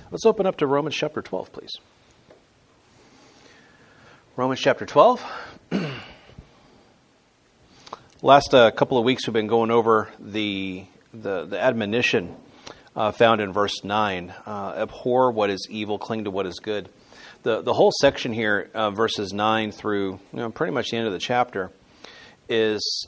Let's open up to Romans chapter 12, please. Romans chapter 12. Last couple of weeks we've been going over the admonition found in verse 9. Abhor what is evil, cling to what is good. The whole section here, verses 9 through pretty much the end of the chapter, is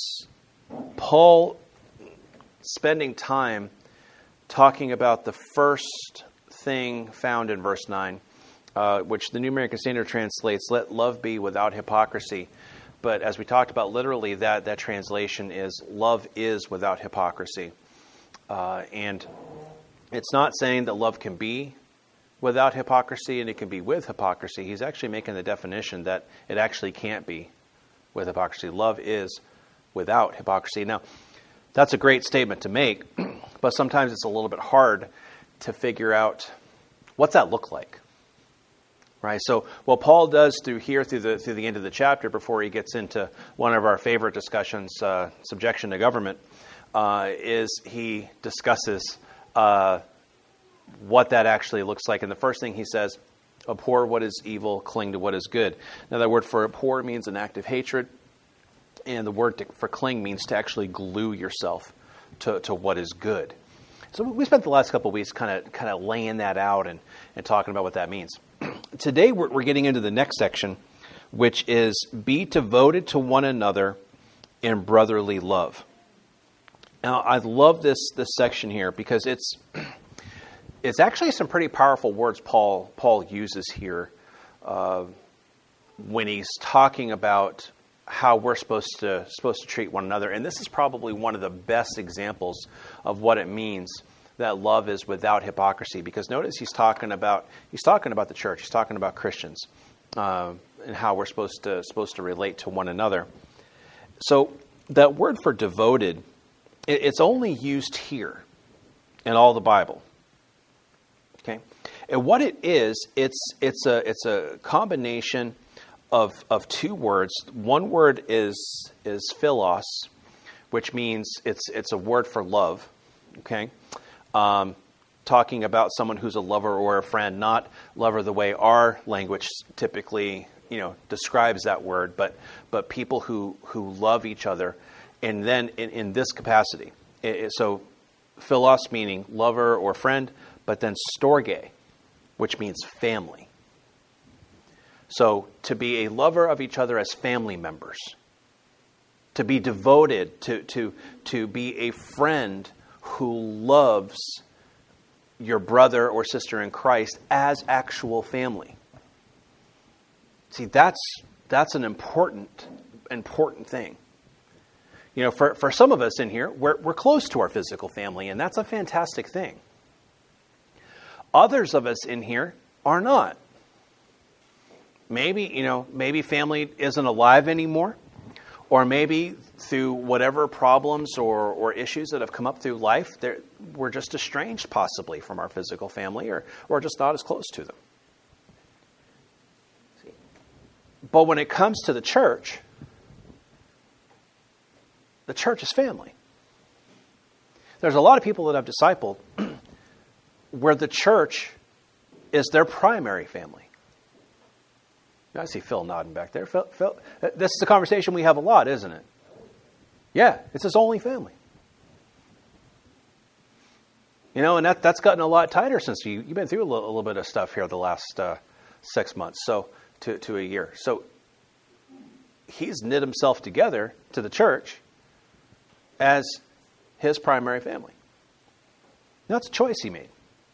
Paul spending time talking about the first thing found in verse 9, which the New American Standard translates, let love be without hypocrisy. But as we talked about, literally that translation is love is without hypocrisy. And it's not saying that love can be without hypocrisy and it can be with hypocrisy. He's actually making the definition that it actually can't be with hypocrisy. Love is without hypocrisy. Now, that's a great statement to make, but sometimes it's a little bit hard to figure out what's that look like, right? So what Paul does through the end of the chapter, before he gets into one of our favorite discussions, subjection to government, is he discusses what that actually looks like. And the first thing he says, abhor what is evil, cling to what is good. Now that word for abhor means an act of hatred, and the word for cling means to actually glue yourself to what is good. So we spent the last couple of weeks kind of laying that out and talking about what that means. Today we're getting into the next section, which is be devoted to one another in brotherly love. Now I love this section here because it's actually some pretty powerful words Paul uses here when he's talking about how we're supposed to treat one another. And this is probably one of the best examples of what it means that love is without hypocrisy. Because notice he's talking about the church. He's talking about Christians and how we're supposed to relate to one another. So that word for devoted, it's only used here in all the Bible. Okay, and what it is, it's a combination of two words. One word is philos, which means it's a word for love. Okay, talking about someone who's a lover or a friend, not lover the way our language typically describes that word, but people who love each other, and then in this capacity. So philos meaning lover or friend, but then storge, which means family. So to be a lover of each other as family members, to be devoted, to be a friend who loves your brother or sister in Christ as actual family. See, that's an important thing. For some of us in here, we're close to our physical family, and that's a fantastic thing. Others of us in here are not. Maybe family isn't alive anymore, or maybe through whatever problems or issues that have come up through life, we're just estranged possibly from our physical family, or just not as close to them. But when it comes to the church is family. There's a lot of people that I've discipled where the church is their primary family. I see Phil nodding back there. Phil, this is a conversation we have a lot, isn't it? Yeah, it's his only family. And that's gotten a lot tighter since you've been through a little bit of stuff here the last 6 months, so to a year. So he's knit himself together to the church as his primary family. That's a choice he made.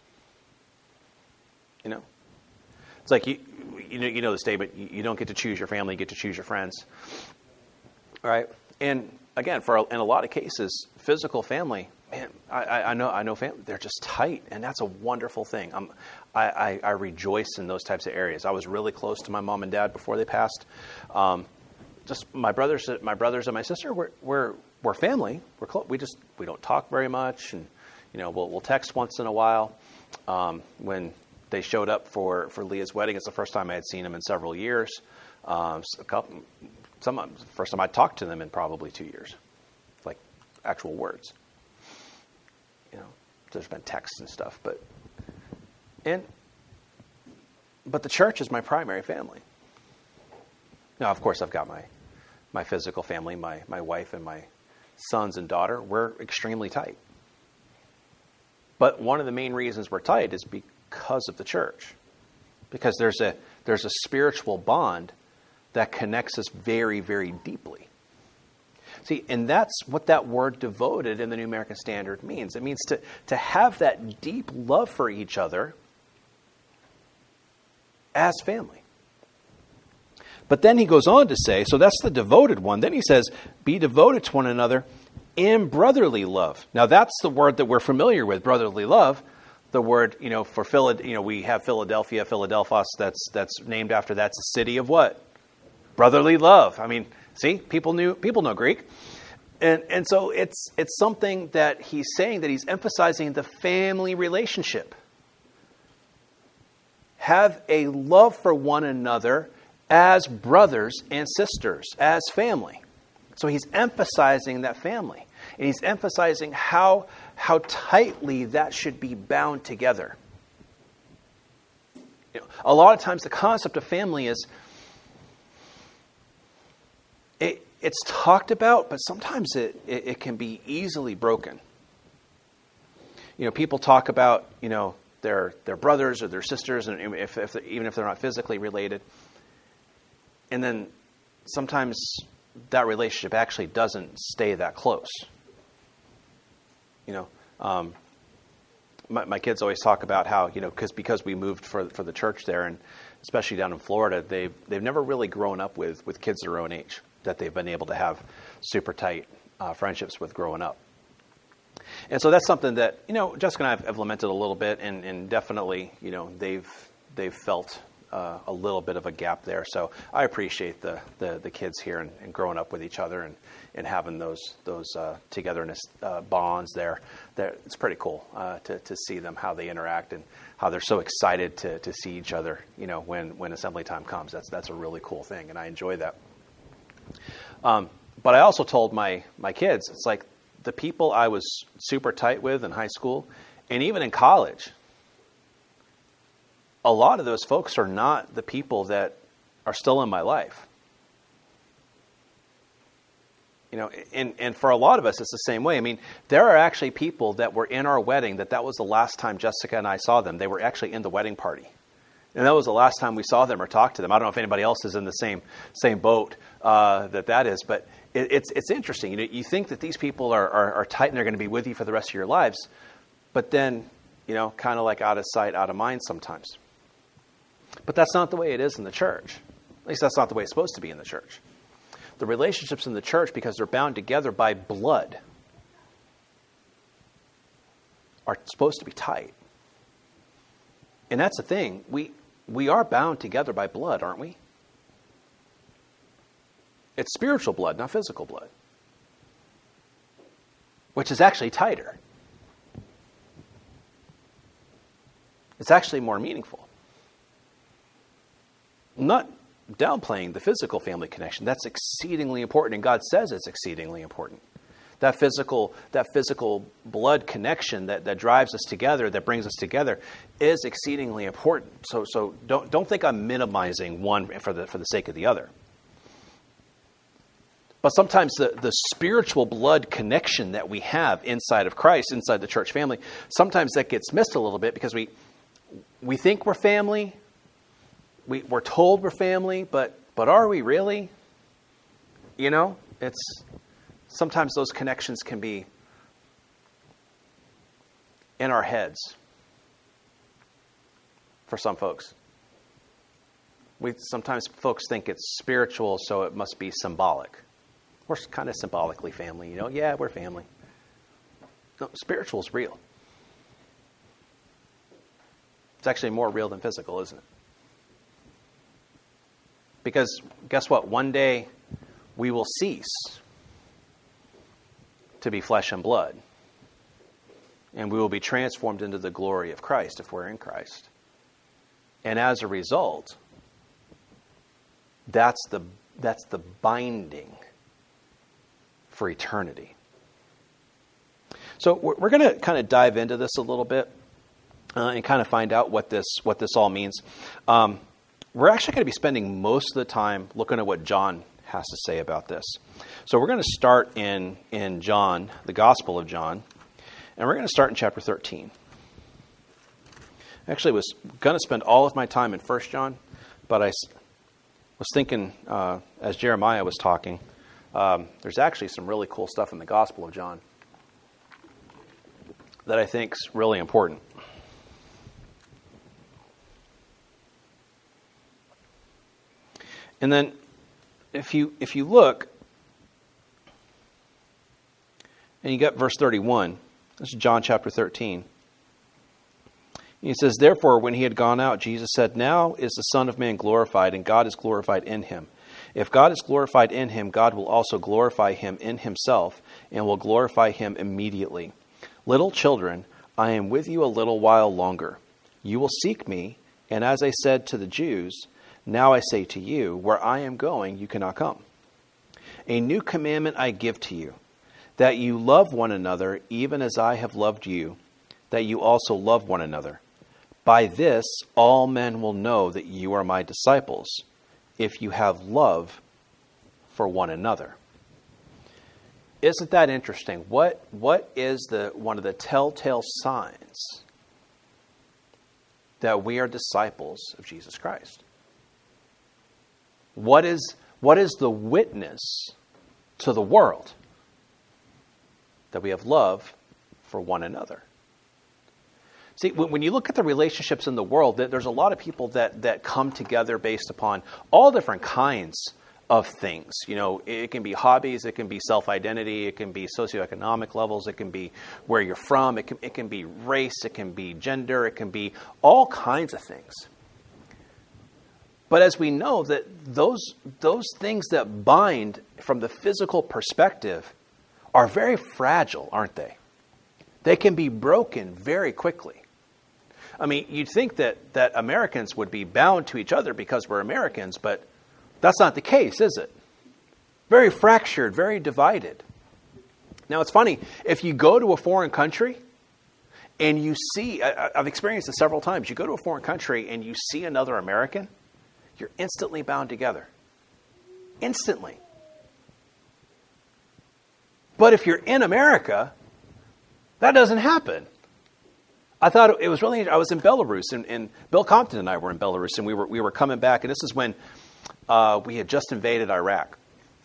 It's like you know the statement, you don't get to choose your family, you get to choose your friends. All right? And again, in a lot of cases, physical family, man, I know family, they're just tight, and that's a wonderful thing. I rejoice in those types of areas. I was really close to my mom and dad before they passed. Just my brothers and my sister, we're family. We're close. We don't talk very much, and we'll text once in a while. When they showed up for Leah's wedding, it's the first time I had seen them in several years. First time I talked to them in probably 2 years, like actual words. There's been texts and stuff, but But the church is my primary family. Now, of course, I've got my physical family, my wife and my sons and daughter. We're extremely tight. But one of the main reasons we're tight is because of the church. Because there's a spiritual bond that connects us very, very deeply. See, and that's what that word devoted in the New American Standard means. It means to have that deep love for each other as family. But then he goes on to say, so that's the devoted one. Then he says, be devoted to one another in brotherly love. Now that's the word that we're familiar with, brotherly love. The word, for we have Philadelphia, Philadelphos, that's named after, that's a city of what? Brotherly love. I mean, see, people know Greek. And so it's something that he's saying, that he's emphasizing the family relationship. Have a love for one another as brothers and sisters, as family. So he's emphasizing that family. And he's emphasizing how tightly that should be bound together. A lot of times the concept of family is, it's talked about, but sometimes it can be easily broken. People talk about, their brothers or their sisters, and even if they're not physically related. And then sometimes that relationship actually doesn't stay that close. My kids always talk about how, because we moved for the church there, and especially down in Florida, they've never really grown up with kids their own age that they've been able to have super tight friendships with growing up. And so that's something that, Jessica and I have lamented a little bit, and definitely, they've felt a little bit of a gap there. So I appreciate the kids here and growing up with each other and having those togetherness bonds there. It's pretty cool to see them, how they interact and how they're so excited to see each other, when assembly time comes. That's a really cool thing, and I enjoy that. But I also told my kids, it's like the people I was super tight with in high school and even in college, a lot of those folks are not the people that are still in my life. And for a lot of us, it's the same way. I mean, there are actually people that were in our wedding that was the last time Jessica and I saw them. They were actually in the wedding party. And that was the last time we saw them or talked to them. I don't know if anybody else is in the same boat that is, but it's interesting. You think that these people are tight and they're going to be with you for the rest of your lives, but then, kind of like out of sight, out of mind sometimes. But that's not the way it is in the church. At least that's not the way it's supposed to be in the church. The relationships in the church, because they're bound together by blood, are supposed to be tight. And that's the thing. We are bound together by blood, aren't we? It's spiritual blood, not physical blood, which is actually tighter. It's actually more meaningful. I'm not downplaying the physical family connection. That's exceedingly important, and God says it's exceedingly important. That physical blood connection that drives us together, that brings us together, is exceedingly important. So don't think I'm minimizing one for the sake of the other. But sometimes the spiritual blood connection that we have inside of Christ, inside the church family, sometimes that gets missed a little bit because we think we're family. We're told we're family, but are we really? It's sometimes those connections can be in our heads for some folks. Sometimes folks think it's spiritual, so it must be symbolic. We're kind of symbolically family, Yeah, we're family. No, spiritual is real. It's actually more real than physical, isn't it? Because guess what? One day we will cease to be flesh and blood. And we will be transformed into the glory of Christ if we're in Christ. And as a result, that's the binding for eternity. So we're going to kind of dive into this a little bit. and kind of find out what this all means. We're actually going to be spending most of the time looking at what John has to say about this. So we're going to start in John, the Gospel of John, and we're going to start in chapter 13. Actually, I was going to spend all of my time in 1 John, but I was thinking, as Jeremiah was talking, there's actually some really cool stuff in the Gospel of John that I think is really important. And then, if you look, and you get verse 31, this is John chapter 13. He says, "Therefore, when he had gone out, Jesus said, 'Now is the Son of Man glorified, and God is glorified in him. If God is glorified in him, God will also glorify him in himself, and will glorify him immediately. Little children, I am with you a little while longer. You will seek me, and as I said to the Jews, now I say to you, where I am going, you cannot come. A new commandment I give to you, that you love one another, even as I have loved you, that you also love one another. By this, all men will know that you are my disciples, if you have love for one another.'" Isn't that interesting? What is one of the telltale signs that we are disciples of Jesus Christ? What is the witness to the world? That we have love for one another. See, when you look at the relationships in the world, there's a lot of people that come together based upon all different kinds of things. You know, it can be hobbies, it can be self-identity, it can be socioeconomic levels, it can be where you're from, it can be race, it can be gender, it can be all kinds of things. But as we know that those things that bind from the physical perspective are very fragile, aren't they? They can be broken very quickly. I mean, you'd think that Americans would be bound to each other because we're Americans, but that's not the case, is it? Very fractured, very divided. Now, it's funny, if you go to a foreign country and you see, I've experienced this several times, you go to a foreign country and you see another American, you're instantly bound together. Instantly. But if you're in America, that doesn't happen. I thought it was really. I was in Belarus, and Bill Compton and I were in Belarus, and we were coming back, and this is when we had just invaded Iraq,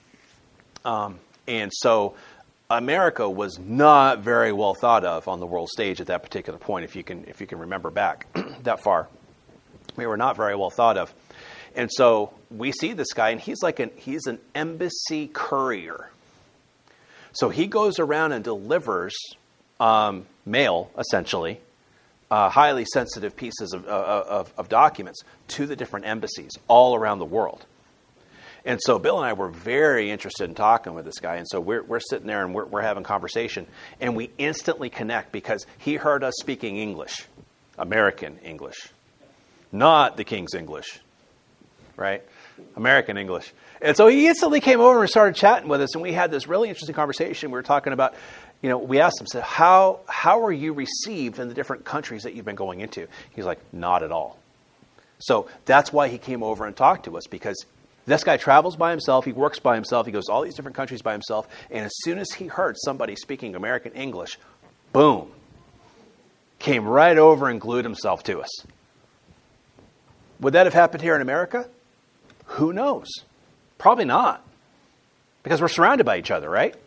and so America was not very well thought of on the world stage at that particular point. If you can remember back that far, we were not very well thought of, and so we see this guy, and he's an embassy courier. So he goes around and delivers mail, essentially, highly sensitive pieces of documents to the different embassies all around the world. And so Bill and I were very interested in talking with this guy. And so we're sitting there and we're having conversation. And we instantly connect because he heard us speaking English, American English, not the King's English, right? American English. And so he instantly came over and started chatting with us. And we had this really interesting conversation. We were talking about, we asked him, so how are you received in the different countries that you've been going into? He's like, not at all. So that's why he came over and talked to us, because this guy travels by himself. He works by himself. He goes to all these different countries by himself. And as soon as he heard somebody speaking American English, boom, came right over and glued himself to us. Would that have happened here in America? Who knows? Probably not. Because we're surrounded by each other, right?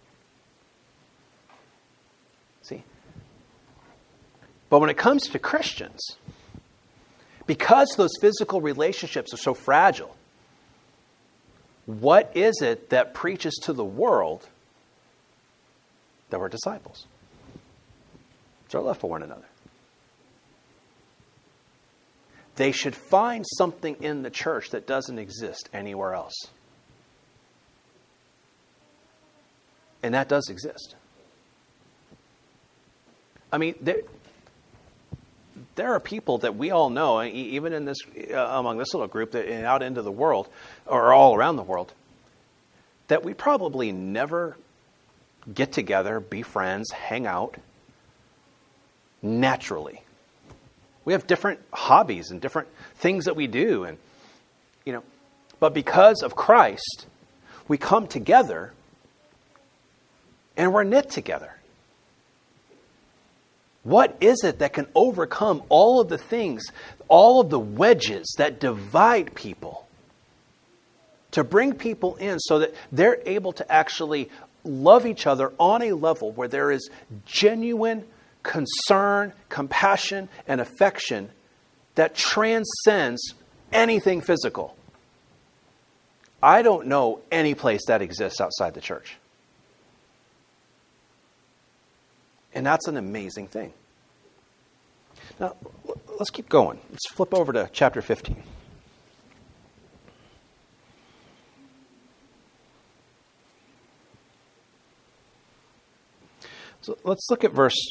See? But when it comes to Christians, because those physical relationships are so fragile, what is it that preaches to the world that we're disciples? It's our love for one another. They should find something in the church that doesn't exist anywhere else. And that does exist. I mean, there are people that we all know, even in this among this little group, that out into the world, or all around the world, that we probably never get together, be friends, hang out naturally. We have different hobbies and different things that we do. And, but because of Christ, we come together and we're knit together. What is it that can overcome all of the things, all of the wedges that divide people? To bring people in so that they're able to actually love each other on a level where there is genuine concern, compassion, and affection that transcends anything physical. I don't know any place that exists outside the church. And that's an amazing thing. Now, let's keep going. Let's flip over to chapter 15. So let's look at verse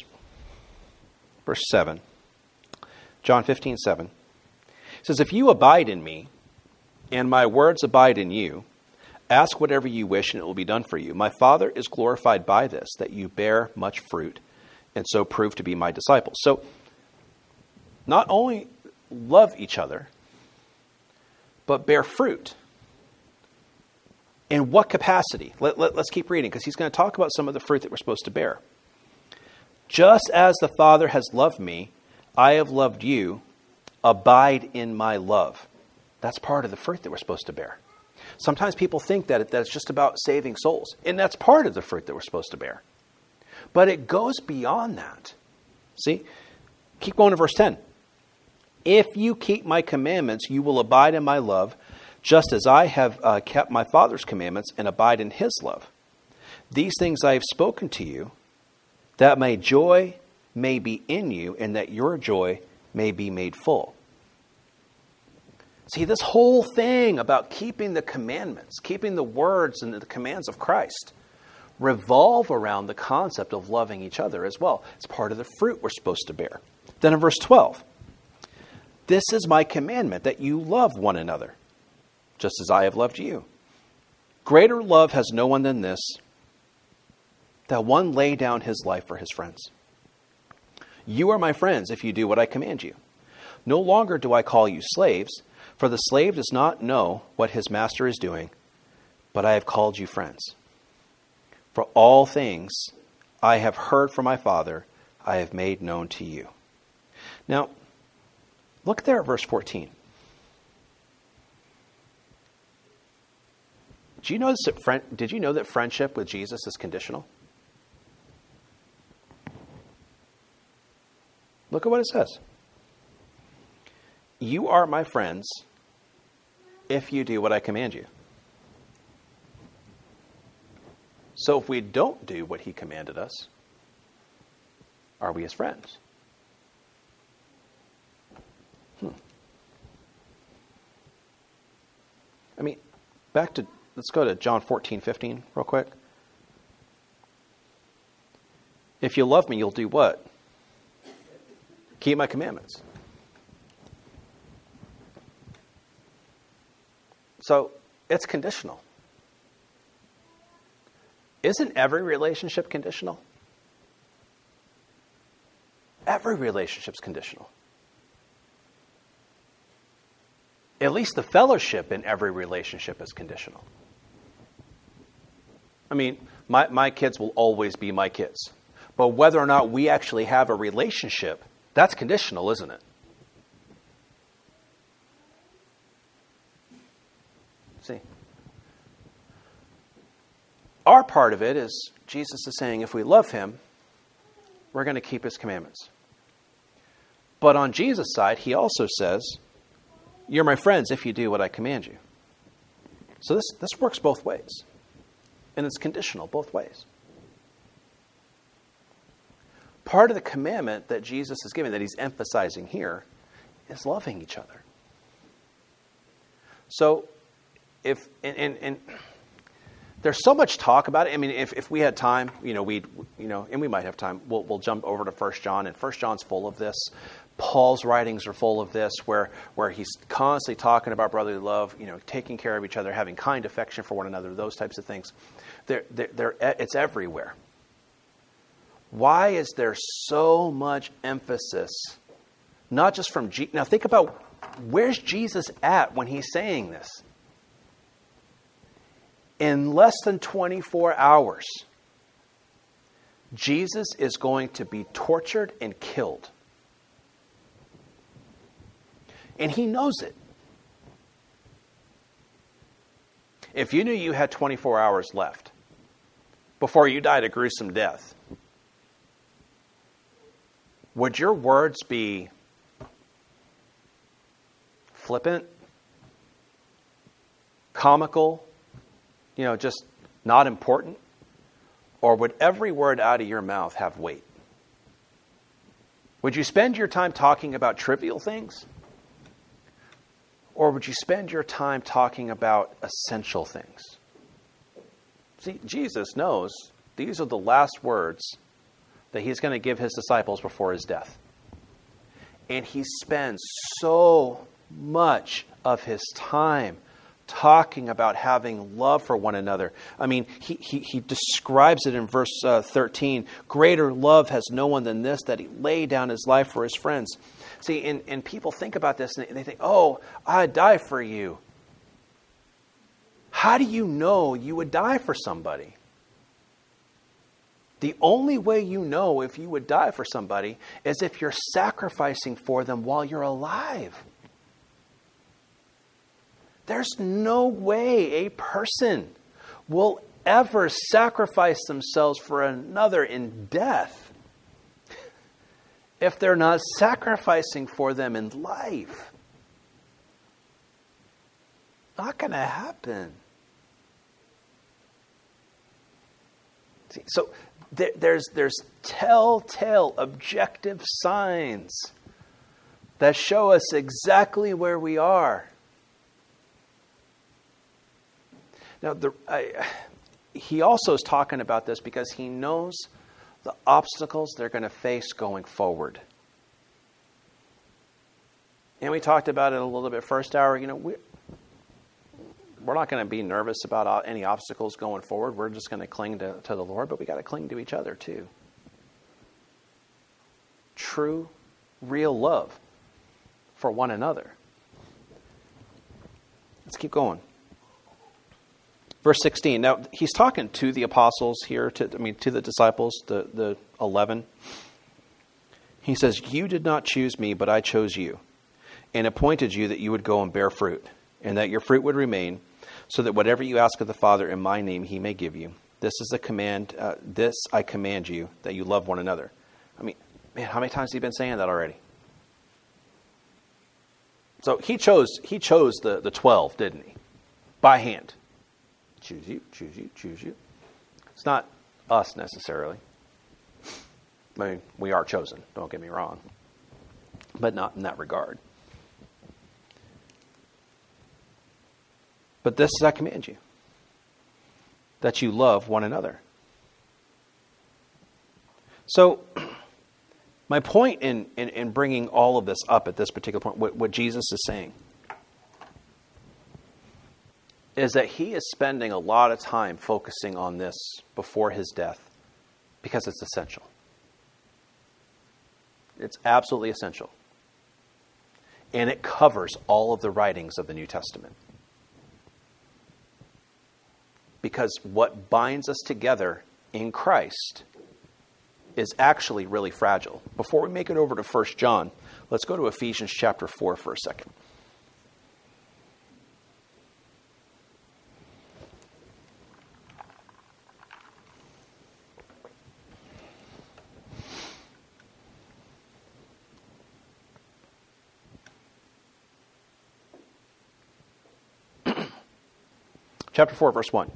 7. John 15:7. It says, "If you abide in me, and my words abide in you, ask whatever you wish, and it will be done for you. My Father is glorified by this, that you bear much fruit, and so prove to be my disciples." So, not only love each other, but bear fruit. In what capacity? Let's keep reading, because he's going to talk about some of the fruit that we're supposed to bear. "Just as the Father has loved me, I have loved you. Abide in my love." That's part of the fruit that we're supposed to bear. Sometimes people think that that's just about saving souls, and that's part of the fruit that we're supposed to bear. But it goes beyond that. See? Keep going to verse 10. "If you keep my commandments, you will abide in my love, just as I have kept my Father's commandments and abide in his love. These things I have spoken to you, that my joy may be in you, and that your joy may be made full." See, this whole thing about keeping the commandments, keeping the words and the commands of Christ, revolve around the concept of loving each other as well. It's part of the fruit we're supposed to bear. Then in verse 12, "This is my commandment, that you love one another, just as I have loved you. Greater love has no one than this, that one lay down his life for his friends. You are my friends if you do what I command you. No longer do I call you slaves, for the slave does not know what his master is doing, but I have called you friends. For all things I have heard from my Father, I have made known to you." Now, look there at verse 14. Did you know that friendship with Jesus is conditional? Look at what it says. "You are my friends if you do what I command you." So if we don't do what he commanded us, are we his friends? I mean, let's go to John 14:15 real quick. "If you love me, you'll do what? Keep my commandments." So it's conditional. Isn't every relationship conditional? Every relationship's conditional. At least the fellowship in every relationship is conditional. I mean, my kids will always be my kids. But whether or not we actually have a relationship, that's conditional, isn't it? See? Our part of it is Jesus is saying if we love him, we're going to keep his commandments. But on Jesus' side, he also says, you're my friends if you do what I command you. So this works both ways. And it's conditional both ways. Part of the commandment that Jesus is giving, that he's emphasizing here, is loving each other. So, if there's so much talk about it. I mean, if we had time, and we might have time, we'll jump over to 1 John, and 1 John's full of this. Paul's writings are full of this, where he's constantly talking about brotherly love, taking care of each other, having kind affection for one another, those types of things. It's everywhere. Why is there so much emphasis Not just from Jesus. Now think about, where's Jesus at when he's saying this? In less than 24 hours, Jesus is going to be tortured and killed. And he knows it. If you knew you had 24 hours left before you died a gruesome death, would your words be flippant, comical, just not important? Or would every word out of your mouth have weight? Would you spend your time talking about trivial things? Or would you spend your time talking about essential things? See, Jesus knows these are the last words that he's going to give his disciples before his death. And he spends so much of his time talking about having love for one another. I mean, he describes it in verse 13. Greater love has no one than this, that he laid down his life for his friends. See, and people think about this and they think, oh, I'd die for you. How do you know you would die for somebody? The only way you know if you would die for somebody is if you're sacrificing for them while you're alive. There's no way a person will ever sacrifice themselves for another in death if they're not sacrificing for them in life. Not going to happen. See, so there's telltale objective signs that show us exactly where we are. Now, he also is talking about this because he knows the obstacles they're going to face going forward. And we talked about it a little bit first hour. We're not going to be nervous about any obstacles going forward. We're just going to cling to the Lord, but we got to cling to each other too. True, real love for one another. Let's keep going. Verse 16. Now, he's talking to the apostles here, to the disciples, the 11. He says, you did not choose me, but I chose you, and appointed you that you would go and bear fruit, and that your fruit would remain, so that whatever you ask of the Father in my name, he may give you. This is the command, this I command you, that you love one another. Man, how many times has he been saying that already? So he chose the 12, didn't he? By hand. Choose you, choose you, choose you. It's not us necessarily. We are chosen, don't get me wrong. But not in that regard. But this is I command you, that you love one another. So, my point in bringing all of this up at this particular point, what Jesus is saying, is that he is spending a lot of time focusing on this before his death because it's essential. It's absolutely essential. And it covers all of the writings of the New Testament. Because what binds us together in Christ is actually really fragile. Before we make it over to 1 John, let's go to Ephesians chapter 4 for a second. Chapter 4, verse 1.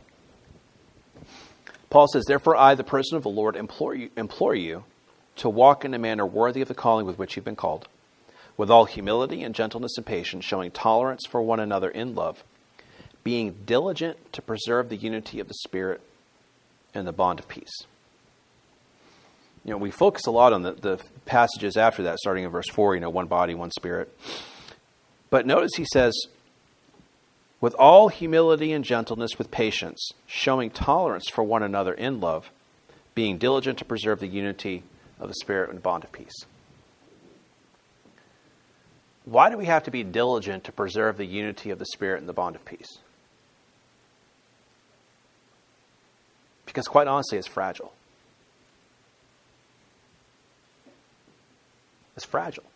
Paul says, therefore I, the prisoner of the Lord, implore you to walk in a manner worthy of the calling with which you've been called, with all humility and gentleness and patience, showing tolerance for one another in love, being diligent to preserve the unity of the Spirit and the bond of peace. We focus a lot on the passages after that, starting in verse 4, one body, one spirit. But notice he says, with all humility and gentleness, with patience, showing tolerance for one another in love, being diligent to preserve the unity of the Spirit and bond of peace. why do we have to be diligent to preserve the unity of the Spirit and the bond of peace? Because quite honestly, it's fragile. It's fragile.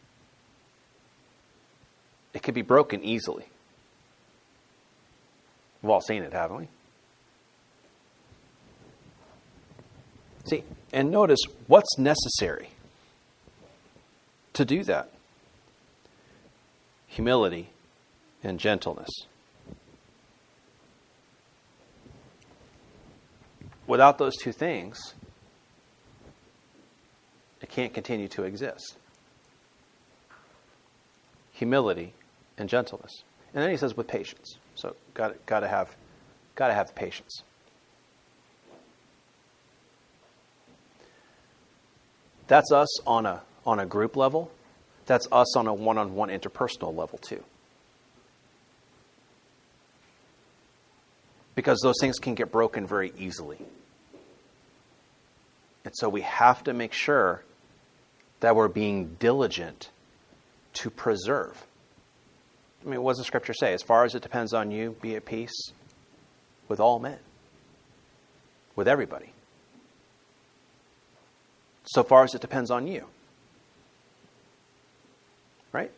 It can be broken easily. We've all seen it, haven't we? See, and notice what's necessary to do that. Humility and gentleness. Without those two things, it can't continue to exist. Humility and gentleness. And then he says with patience. So got to have patience. That's us on a group level. That's us on a one-on-one interpersonal level too. Because those things can get broken very easily. And so we have to make sure that we're being diligent to preserve. I mean, what does the Scripture say? As far as it depends on you, be at peace with all men. With everybody. So far as it depends on you. Right?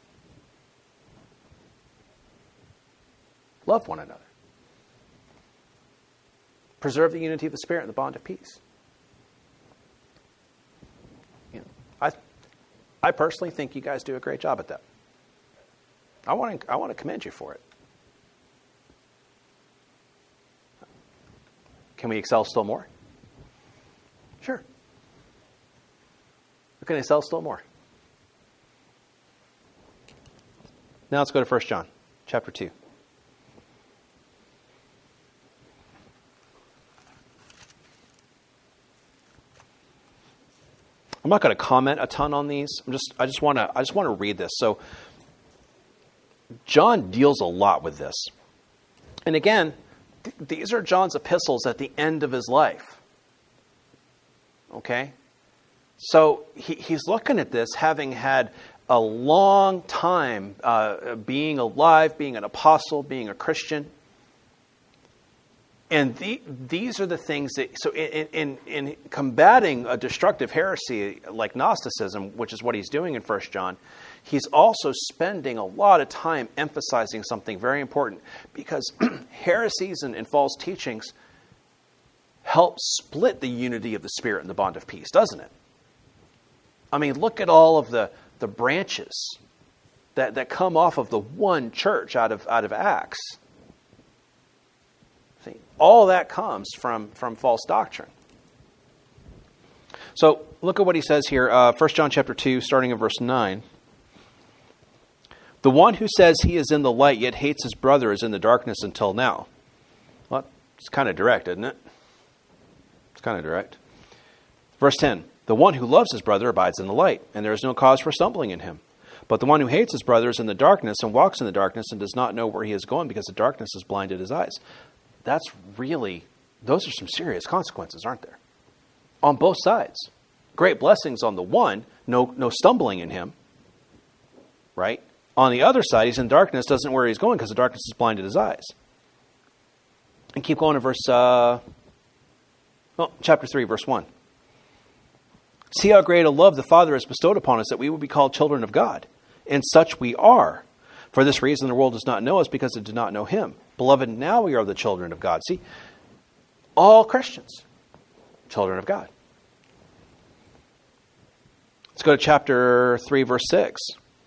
Love one another. Preserve the unity of the Spirit and the bond of peace. You know, I personally think you guys do a great job at that. I want to commend you for it. Can we excel still more? Sure. We can excel still more. Now let's go to 1 John, chapter 2. I'm not going to comment a ton on these. I just want to read this. So John deals a lot with this. And again, these are John's epistles at the end of his life. Okay? So he's looking at this having had a long time being alive, being an apostle, being a Christian. And these are the things that, so in combating a destructive heresy like Gnosticism, which is what he's doing in 1 John, he's also spending a lot of time emphasizing something very important, because heresies and false teachings help split the unity of the Spirit and the bond of peace, doesn't it? I mean, look at all of the branches that come off of the one church out of Acts. See, all that comes from false doctrine. So look at what he says here, 1 John chapter 2, starting in verse 9. The one who says he is in the light yet hates his brother is in the darkness until now. Well, it's kind of direct, isn't it? It's kind of direct. Verse 10. The one who loves his brother abides in the light, and there is no cause for stumbling in him. But the one who hates his brother is in the darkness and walks in the darkness and does not know where he is going because the darkness has blinded his eyes. Those are some serious consequences, aren't there? On both sides. Great blessings on the one, no stumbling in him, right? On the other side, he's in darkness, doesn't know where he's going because the darkness has blinded his eyes. And keep going to verse, chapter 3, verse 1. See how great a love the Father has bestowed upon us that we will be called children of God. And such we are. For this reason the world does not know us because it did not know him. Beloved, now we are the children of God. See, all Christians, children of God. Let's go to chapter 3, verse 6.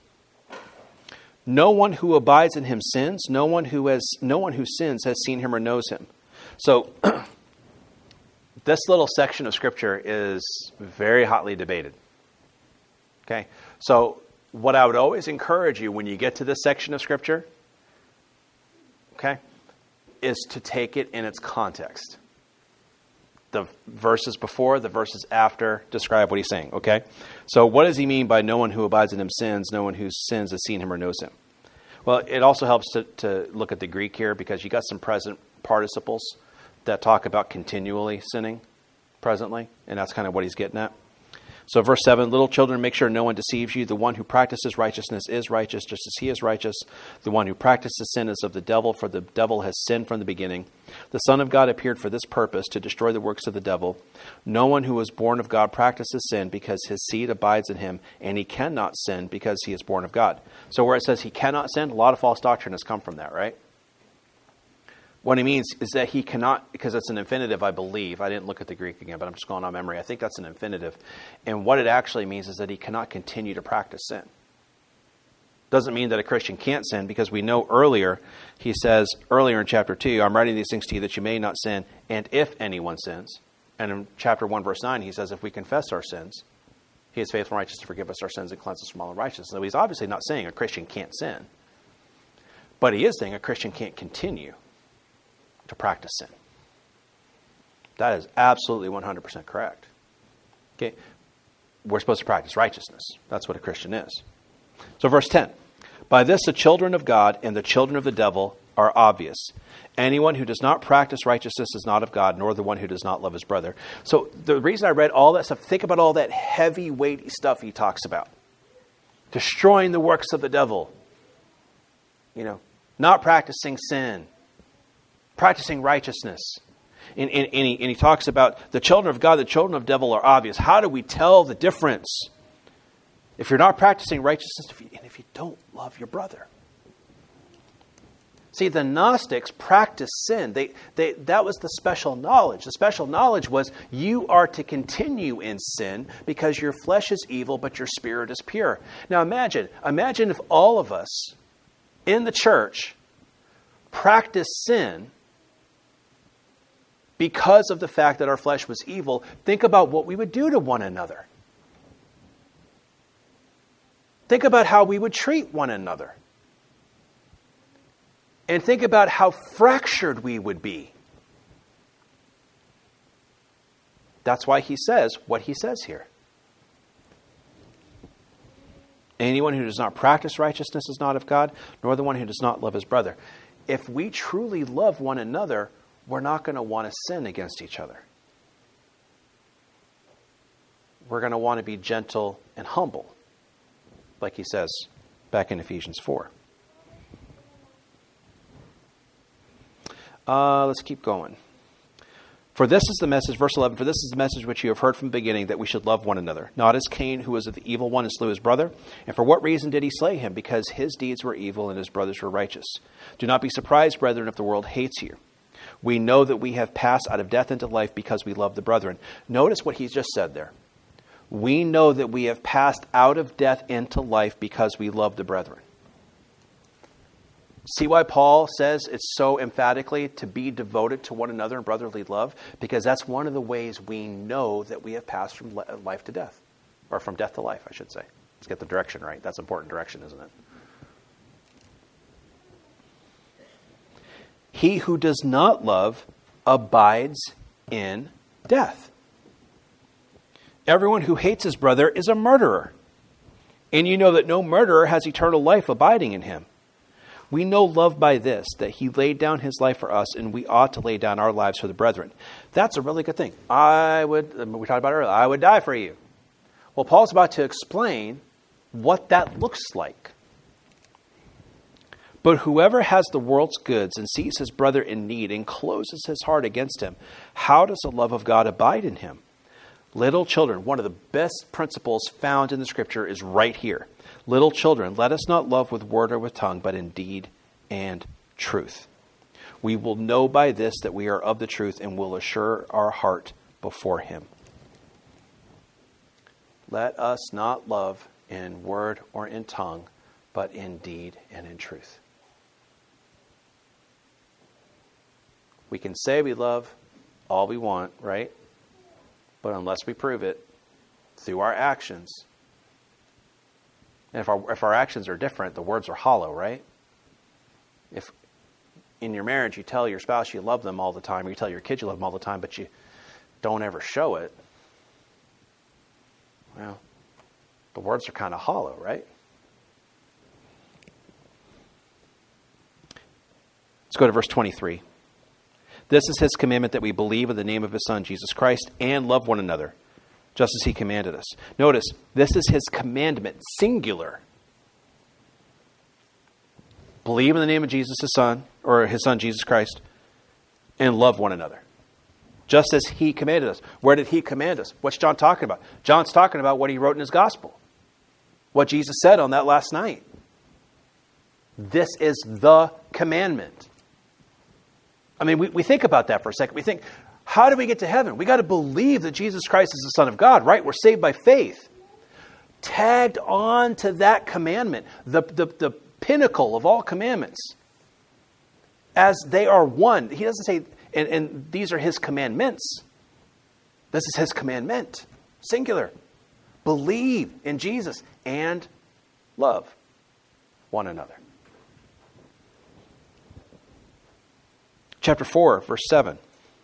No one who abides in him sins. No one who sins has seen him or knows him. So this little section of Scripture is very hotly debated. Okay? So what I would always encourage you when you get to this section of Scripture, okay, is to take it in its context. The verses before, the verses after describe what he's saying, okay? So what does he mean by no one who abides in him sins, no one who sins has seen him or knows him? Well, it also helps to look at the Greek here, because you got some present participles that talk about continually sinning presently, and that's kind of what he's getting at. So verse 7, little children, make sure no one deceives you. The one who practices righteousness is righteous, just as he is righteous. The one who practices sin is of the devil, for the devil has sinned from the beginning. The Son of God appeared for this purpose, to destroy the works of the devil. No one who is born of God practices sin, because his seed abides in him, and he cannot sin because he is born of God. So where it says he cannot sin, a lot of false doctrine has come from that, right? What he means is that he cannot, because it's an infinitive, I believe. I didn't look at the Greek again, but I'm just going on memory. I think that's an infinitive. And what it actually means is that he cannot continue to practice sin. Doesn't mean that a Christian can't sin, because we know earlier, he says, earlier in chapter 2, I'm writing these things to you that you may not sin, and if anyone sins. And in chapter 1, verse 9, he says, if we confess our sins, he is faithful and righteous to forgive us our sins and cleanse us from all unrighteousness. So he's obviously not saying a Christian can't sin. But he is saying a Christian can't continue to practice sin. That is absolutely 100% correct. Okay, we're supposed to practice righteousness. That's what a Christian is. So verse 10, by this the children of God and the children of the devil are obvious. Anyone who does not practice righteousness is not of God, nor the one who does not love his brother. So the reason I read all that stuff, think about all that heavy, weighty stuff he talks about. Destroying the works of the devil. Not practicing sin. Practicing righteousness. And he talks about the children of God, the children of the devil are obvious. How do we tell the difference? If you're not practicing righteousness, if you don't love your brother. See, the Gnostics practiced sin. That was the special knowledge. The special knowledge was you are to continue in sin because your flesh is evil, but your spirit is pure. Now imagine if all of us in the church practiced sin because of the fact that our flesh was evil. Think about what we would do to one another. Think about how we would treat one another. And think about how fractured we would be. That's why he says what he says here. Anyone who does not practice righteousness is not of God, nor the one who does not love his brother. If we truly love one another, we're not going to want to sin against each other. We're going to want to be gentle and humble, like he says back in Ephesians 4. Let's keep going. For this is the message, verse 11, for this is the message which you have heard from the beginning, that we should love one another. Not as Cain, who was of the evil one and slew his brother. And for what reason did he slay him? Because his deeds were evil and his brothers were righteous. Do not be surprised, brethren, if the world hates you. We know that we have passed out of death into life because we love the brethren. Notice what he's just said there. We know that we have passed out of death into life because we love the brethren. See why Paul says it's so emphatically to be devoted to one another in brotherly love? Because that's one of the ways we know that we have passed from life to death. Or from death to life, I should say. Let's get the direction right. That's important direction, isn't it? He who does not love abides in death. Everyone who hates his brother is a murderer. And you know that no murderer has eternal life abiding in him. We know love by this, that he laid down his life for us, and we ought to lay down our lives for the brethren. That's a really good thing. We talked about it earlier, I would die for you. Well, Paul's about to explain what that looks like. But whoever has the world's goods and sees his brother in need and closes his heart against him, how does the love of God abide in him? Little children, one of the best principles found in the Scripture is right here. Little children, let us not love with word or with tongue, but in deed and truth. We will know by this that we are of the truth and will assure our heart before him. Let us not love in word or in tongue, but in deed and in truth. We can say we love all we want, right? But unless we prove it through our actions, and if our actions are different, the words are hollow, right? If in your marriage you tell your spouse you love them all the time, or you tell your kids you love them all the time, but you don't ever show it, well, the words are kind of hollow, right? Let's go to verse 23. This is his commandment, that we believe in the name of his Son, Jesus Christ, and love one another. just as he commanded us. Notice, this is his commandment, singular. Believe in the name of Jesus, his son, or his son, Jesus Christ, and love one another. Just as he commanded us. Where did he command us? What's John talking about? John's talking about what he wrote in his gospel. What Jesus said on that last night. This is the commandment. I mean, we think about that for a second. We think, how do we get to heaven? We got to believe that Jesus Christ is the Son of God, right? We're saved by faith. Tagged on to that commandment, the pinnacle of all commandments, as they are one. He doesn't say, and these are his commandments. This is his commandment, singular. Believe in Jesus and love one another. Chapter 4, verse 7.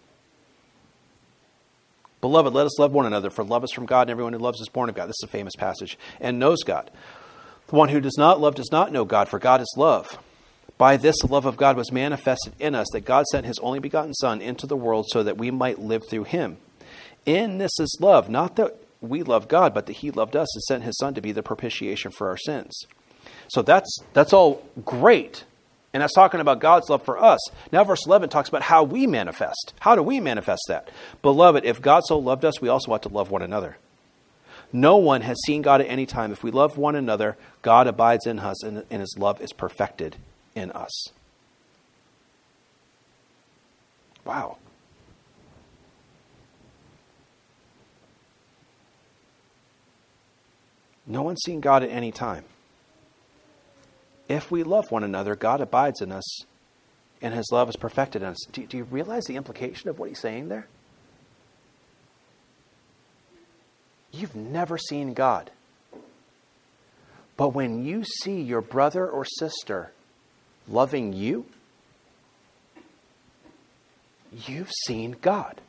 Beloved, let us love one another, for love is from God, and everyone who loves is born of God. This is a famous passage. And knows God. The one who does not love does not know God, for God is love. By this the love of God was manifested in us, that God sent his only begotten Son into the world so that we might live through him. In this is love, not that we love God, but that he loved us and sent his Son to be the propitiation for our sins. So that's all great. And that's talking about God's love for us. Now verse 11 talks about how we manifest. How do we manifest that? Beloved, if God so loved us, we also ought to love one another. No one has seen God at any time. If we love one another, God abides in us, and his love is perfected in us. Wow. No one's seen God at any time. If we love one another, God abides in us, and his love is perfected in us. Do you realize the implication of what he's saying there? You've never seen God. But when you see your brother or sister loving you, you've seen God.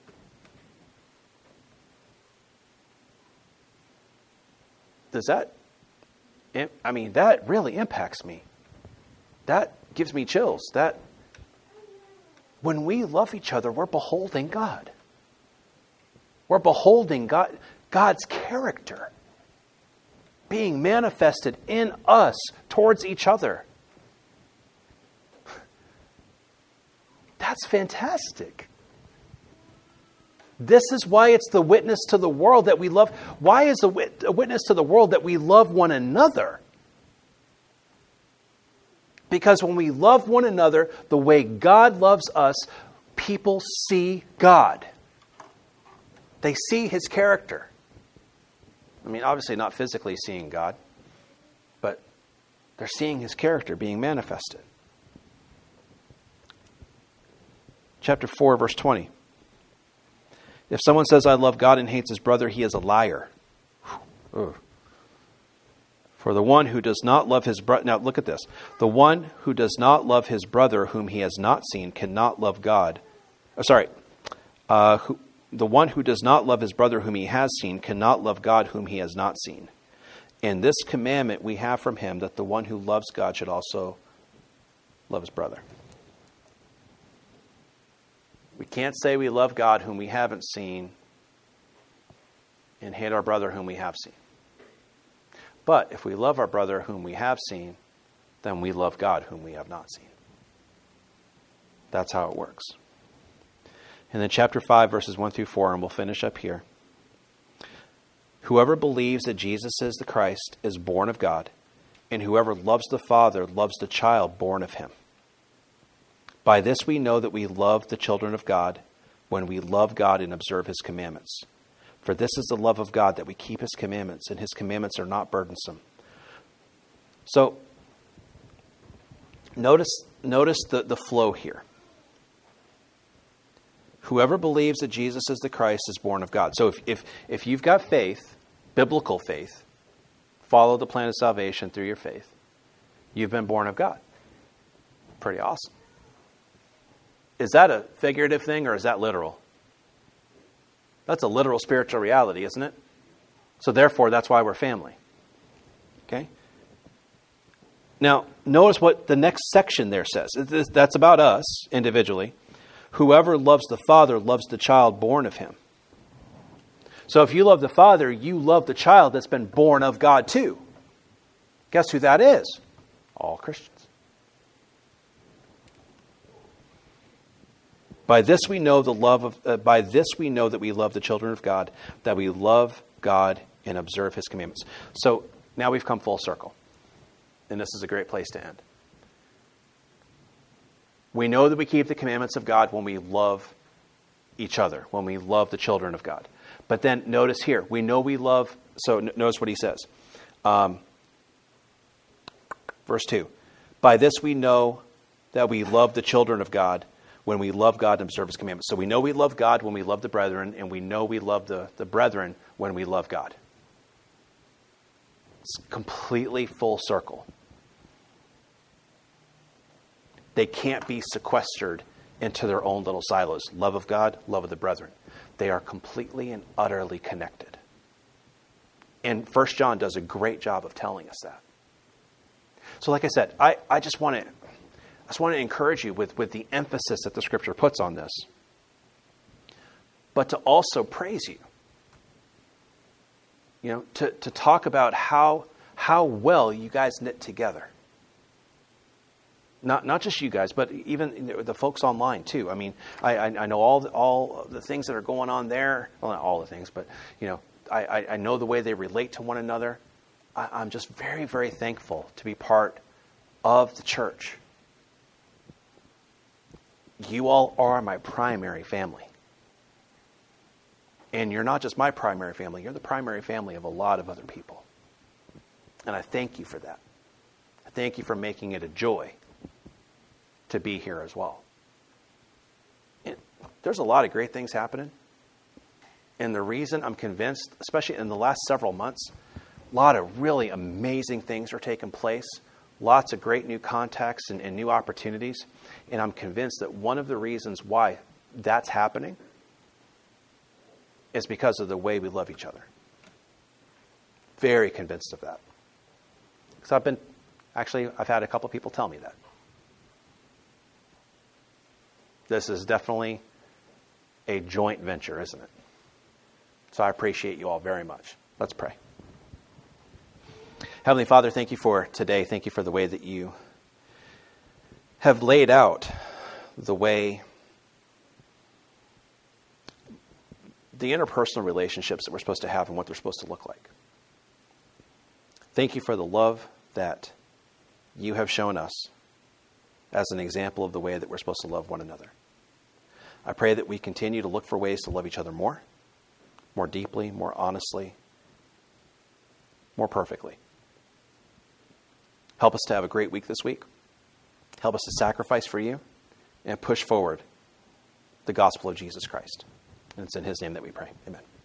Does that... that really impacts me. That gives me chills. That when we love each other, we're beholding God. We're beholding God's character being manifested in us towards each other. That's fantastic. This is why it's the witness to the world that we love. Why is a witness to the world that we love one another? Because when we love one another the way God loves us, people see God. They see his character. I mean, obviously not physically seeing God, but they're seeing his character being manifested. Chapter 4, verse 20. If someone says, I love God and hates his brother, he is a liar. For the one who does not love his brother... Now, look at this. The one who does not love his brother whom he has not seen cannot love God. The one who does not love his brother whom he has seen cannot love God whom he has not seen. And this commandment we have from him, that the one who loves God should also love his brother. We can't say we love God whom we haven't seen and hate our brother whom we have seen. But if we love our brother whom we have seen, then we love God whom we have not seen. That's how it works. And then chapter 5, verses 1 through 4, and we'll finish up here. Whoever believes that Jesus is the Christ is born of God, and whoever loves the Father loves the child born of him. By this we know that we love the children of God, when we love God and observe his commandments. For this is the love of God, that we keep his commandments, and his commandments are not burdensome. So, notice the flow here. Whoever believes that Jesus is the Christ is born of God. So if you've got faith, biblical faith, follow the plan of salvation through your faith, you've been born of God. Pretty awesome. Is that a figurative thing or is that literal? That's a literal spiritual reality, isn't it? So therefore, that's why we're family. Okay? Now, notice what the next section there says. That's about us individually. Whoever loves the Father loves the child born of him. So if you love the Father, you love the child that's been born of God too. Guess who that is? All Christians. By this we know that we love the children of God, that we love God and observe his commandments. So now we've come full circle. And this is a great place to end. We know that we keep the commandments of God when we love each other, when we love the children of God. But then notice here, we know we love, so notice what he says. Verse 2. By this we know that we love the children of God when we love God and observe his commandments. So we know we love God when we love the brethren, and we know we love the brethren when we love God. It's completely full circle. They can't be sequestered into their own little silos. Love of God, love of the brethren. They are completely and utterly connected. And 1 John does a great job of telling us that. So like I said, I just want to encourage you with the emphasis that the Scripture puts on this, but to also praise you. You know, to talk about how well you guys knit together. Not just you guys, but even the folks online too. I mean, I know all the things that are going on there. Well, not all the things, but you know, I know the way they relate to one another. I'm just very, very thankful to be part of the church. You all are my primary family. And you're not just my primary family, you're the primary family of a lot of other people. And I thank you for that. I thank you for making it a joy to be here as well. And there's a lot of great things happening. And the reason I'm convinced, especially in the last several months, a lot of really amazing things are taking place. Lots of great new contacts and new opportunities. And I'm convinced that one of the reasons why that's happening is because of the way we love each other. Very convinced of that. Because I've had a couple people tell me that. This is definitely a joint venture, isn't it? So I appreciate you all very much. Let's pray. Heavenly Father, thank you for today. Thank you for the way that you have laid out the way the interpersonal relationships that we're supposed to have and what they're supposed to look like. Thank you for the love that you have shown us as an example of the way that we're supposed to love one another. I pray that we continue to look for ways to love each other more deeply, more honestly, more perfectly. Help us to have a great week this week. Help us to sacrifice for you and push forward the gospel of Jesus Christ. And it's in his name that we pray. Amen.